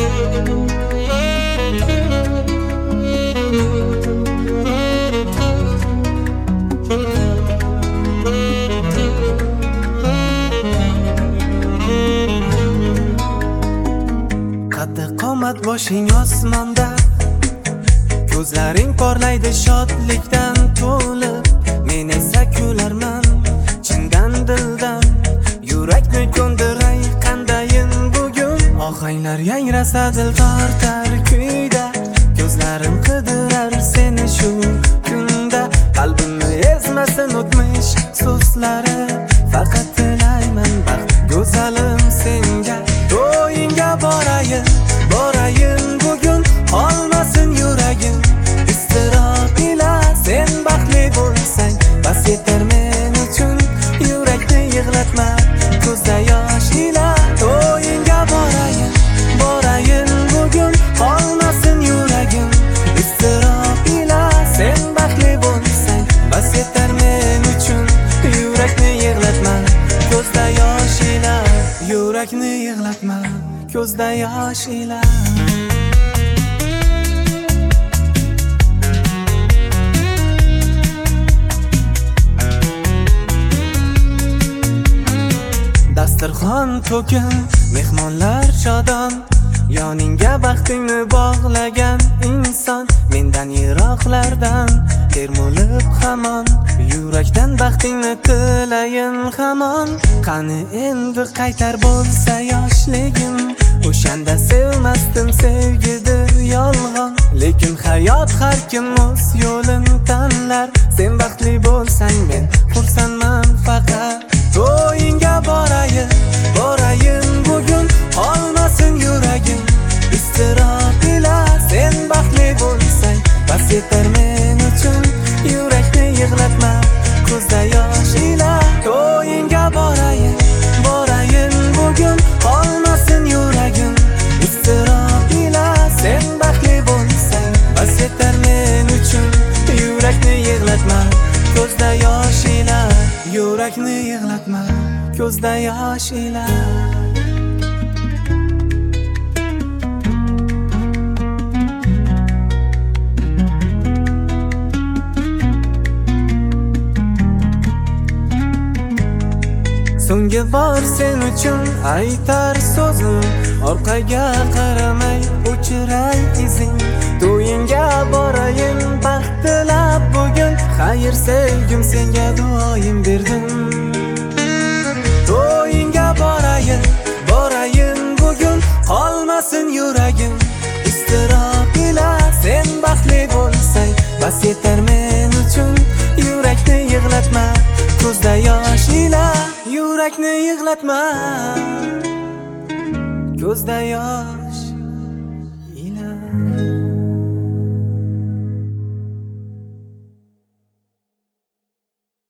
Qaddi qomat boshing osmonda, ko'zlaring porlaydi shodlikdan to'lib. Men esa kularman chindan dildan, yurakni ko'ndiray qandayin bugun. Ohanglar yangrasa dil tortar kuyda, ko'zlarim qidirar seni shu kunda. Qalbimni ezmasin o'tmish so'zlari, faqat tilayman baxt go'zalim senga. To'yingga borayin, borayin bugun, qolmasin yuragim iztirob ila. Sen baxtli bo'lsang bas yetar men uchun, yurakni yig'latma ko'zda yosh ila. To'yingga borayin, borayin bugun, qolmasin yuragim iztirob ila. Sen baxtli bo'lsang bas yetar men uchun, yurakni yig'latma ko'zda yosh ila. Yurakni yig'latma ko'zda yosh ila. Dasturxon to'kin, mehmonlar shodon, yoningga baxtingni bog'lagan inson. Mendan yiroqlardan termulib hamon, yurakdan baxtingni tilayin hamon. Qani endi qaytar bo'lsa yoshligim, o'shanda sevmasdim sevgidir yolg'on. Lekin hayot har kim o'z yo'lini tanlar, sen baxtli bo'lsang men xursandman faqat. To'yingga borayin, borayin bugun, qolmasin yuragim iztirob ila. Sen baxtli bo'lsang bas yetar men uchun, yurakni yig'latma ko'zda yosh ila. To'yingga borayin, borayin bugun, qolmasin yuragim iztirob ila. Sen baxtli bo'lsang bas yetar men uchun, yurakni yig'latma ko'zda yosh ila. Yurakni yig'latma ko'zda yosh ila. So'nggi bor sen uchun aytar so'zim, orqaga qaramay o'chiray izing. To'yingga borayin baxt tilab bugun, xayr sevgim senga duoyim berdim. To'yingga borayin, borayin bugun, qolmasin yuragim iztirob ila. Sen baxtli bo'lsang bas yetar men uchun, yurakni yig'latma ko'zda yosh ila. Yurakni yig'latma ko'zda yosh